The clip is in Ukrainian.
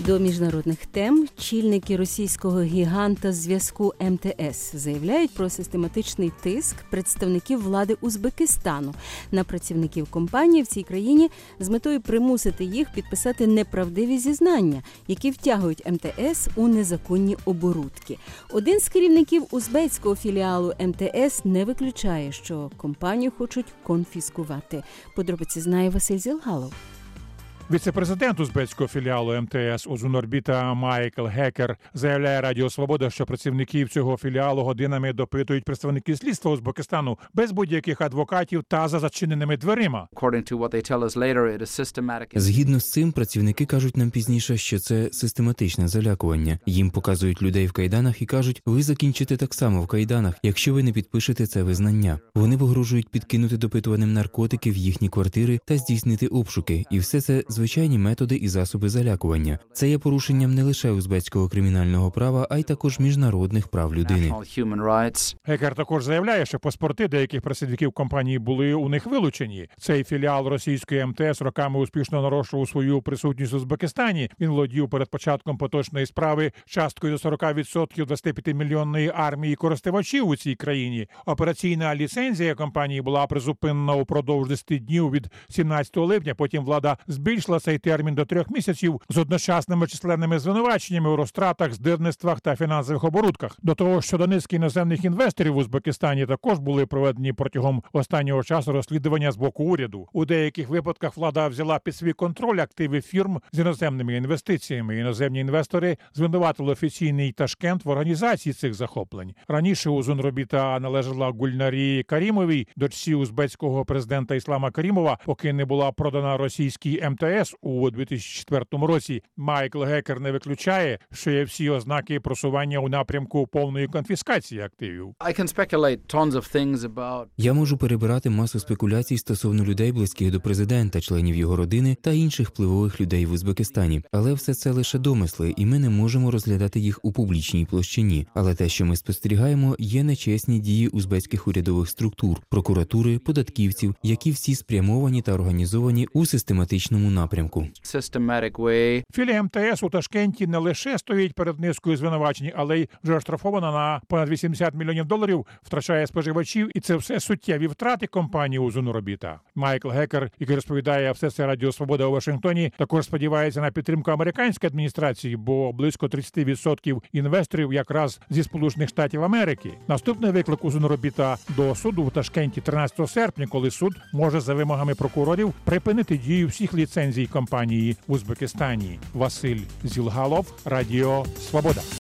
До міжнародних тем чільники російського гіганта зв'язку МТС заявляють про систематичний тиск представників влади Узбекистану на працівників компанії в цій країні з метою примусити їх підписати неправдиві зізнання, які втягують МТС у незаконні оборудки. Один з керівників узбецького філіалу МТС не виключає, що компанію хочуть конфіскувати. Подробиці знає Василь Зілгалов. Віце-президент узбецького філіалу МТС Узунорбіта Майкл Гекер заявляє Радіо Свобода, що працівників цього філіалу годинами допитують представники слідства Узбекистану без будь-яких адвокатів та за зачиненими дверима. Згідно з цим, працівники кажуть нам пізніше, що це систематичне залякування. Їм показують людей в кайданах і кажуть, ви закінчите так само в кайданах, якщо ви не підпишете це визнання. Вони погрожують підкинути допитуваним наркотики в їхні квартири та здійснити обшуки. І все це звичайні методи і засоби залякування. Це є порушенням не лише узбецького кримінального права, а й також міжнародних прав людини. Гекер також заявляє, що паспорти деяких працівників компанії були у них вилучені. Цей філіал російської МТС роками успішно нарощував свою присутність в Узбекистані. Він володів перед початком поточної справи часткою до 40% 25-мільйонної армії користувачів у цій країні. Операційна ліцензія компанії була призупинена упродовж 10 днів від 17 липня, потім влада збільшила цей термін до 3 місяців з одночасними численними звинуваченнями у розтратах, здирництвах та фінансових оборудках. До того, що до низки іноземних інвесторів в Узбекистані також були проведені протягом останнього часу розслідування з боку уряду. У деяких випадках влада взяла під свій контроль активи фірм з іноземними інвестиціями. Іноземні інвестори звинуватили офіційний Ташкент в організації цих захоплень. Раніше Узунробіта належала Гульнарі Карімовій, дочці узбецького президента Іслама Карімова, поки не була продана російській МТС у 2004 році. Майкл Гекер не виключає, що є всі ознаки просування у напрямку повної конфіскації активів. Я можу перебирати масу спекуляцій стосовно людей, близьких до президента, членів його родини та інших впливових людей в Узбекистані. Але все це лише домисли, і ми не можемо розглядати їх у публічній площині. Але те, що ми спостерігаємо, є нечесні дії узбецьких урядових структур, прокуратури, податківців, які всі спрямовані та організовані у систематичному напрямку. Філія МТС у Ташкенті не лише стоїть перед низкою звинувачень, але й вже оштрафована на понад $80 мільйонів, втрачає споживачів, і це все суттєві втрати компанії Узунробіта. Майкл Гекер, який розповідає все це Радіо Свобода у Вашингтоні, також сподівається на підтримку американської адміністрації, бо близько 30% інвесторів якраз зі Сполучених Штатів Америки. Наступний виклик Узунробіта до суду в Ташкенті 13 серпня, коли суд може за вимогами прокурорів припинити дію всіх ліцензій компанії в Узбекистані. Василь Зілгалов, Радіо Свобода.